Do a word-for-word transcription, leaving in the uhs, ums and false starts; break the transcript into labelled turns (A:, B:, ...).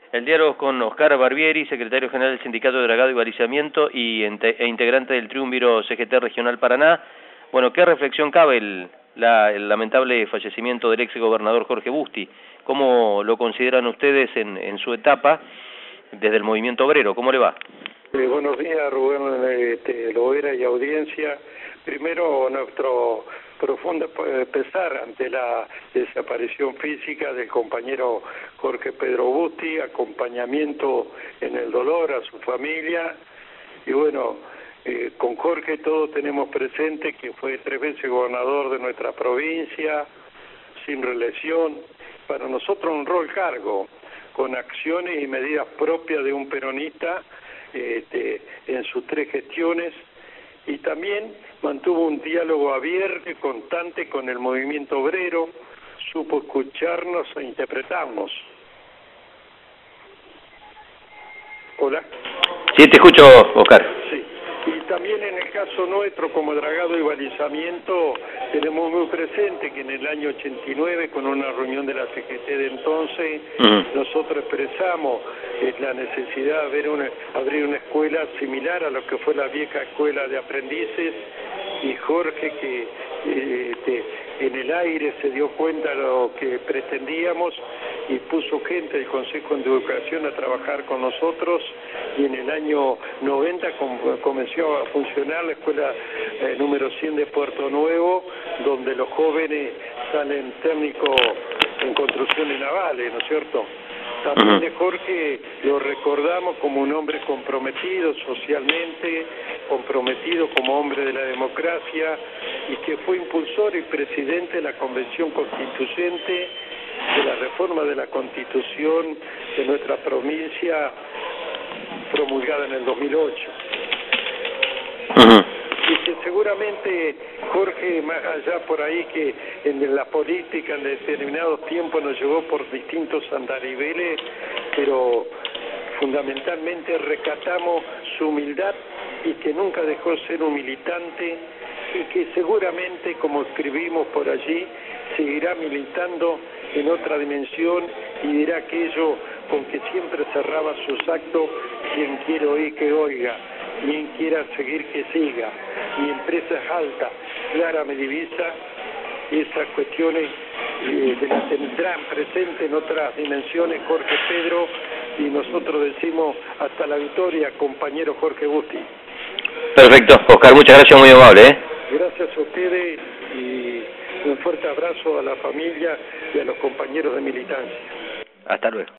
A: El diálogo con Oscar Barbieri, secretario general del Sindicato de Dragado y Balizamiento y e integrante del Triunviro C G T Regional Paraná. Bueno, ¿qué reflexión cabe el, la, el lamentable fallecimiento del ex gobernador Jorge Busti? ¿Cómo lo consideran ustedes en, en su etapa desde el movimiento obrero? ¿Cómo le va?
B: Eh, buenos días, Rubén este, Loera y audiencia. Primero, nuestro profundo pesar ante la desaparición física del compañero Jorge Pedro Busti, acompañamiento en el dolor a su familia. Y bueno, eh, con Jorge todos tenemos presente que fue tres veces gobernador de nuestra provincia, sin reelección. Para nosotros honró el cargo, con acciones y medidas propias de un peronista este, en sus tres gestiones, y también mantuvo un diálogo abierto y constante con el movimiento obrero, supo escucharnos e interpretarnos. Hola.
A: Sí, te escucho, Oscar.
B: Sí. Y también en el caso nuestro, como Dragado y Balizamiento, tenemos muy presente que en el año ochenta y nueve, con una reunión de la C G T de entonces, uh-huh. nosotros expresamos eh, la necesidad de ver una, abrir una escuela similar a lo que fue la vieja escuela de aprendices, y Jorge, que eh, este, en el aire se dio cuenta de lo que pretendíamos y puso gente del Consejo de Educación a trabajar con nosotros, y en el año noventa com comenzó a funcionar la escuela eh, número cien de Puerto Nuevo, donde los jóvenes salen técnicos en construcciones navales, ¿no es cierto? También de Jorge lo recordamos como un hombre comprometido socialmente, comprometido como hombre de la democracia, y que fue impulsor y presidente de la Convención Constituyente, de la reforma de la Constitución de nuestra provincia, promulgada en el dos mil ocho. Uh-huh. Y que seguramente Jorge, más allá por ahí que en la política en determinados tiempos nos llevó por distintos andariveles, pero fundamentalmente rescatamos su humildad, y que nunca dejó ser un militante, y que seguramente, como escribimos por allí, seguirá militando en otra dimensión y dirá aquello con que siempre cerraba sus actos: quien quiere oír que oiga, quien quiera seguir que siga. Mi empresa es alta, Clara me divisa. Esas cuestiones eh, de las tendrán presente en otras dimensiones Jorge Pedro, y nosotros decimos hasta la victoria, compañero Jorge Busti.
A: Perfecto, Oscar, muchas gracias, muy amable, ¿eh?
B: Gracias a ustedes, y un fuerte abrazo a la familia y a los compañeros de militancia.
A: Hasta luego.